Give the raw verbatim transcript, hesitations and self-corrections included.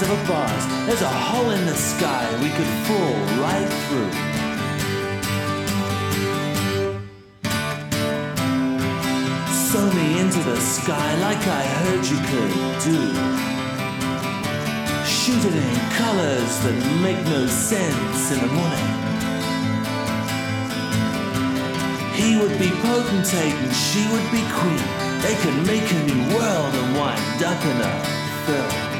of a bars. There's a hole in the sky we could fall right through. Sew me into the sky like I heard you could do. Shoot it in colors that make no sense in the morning. He would be potentate and she would be queen. They could make a new world and wind up in a film.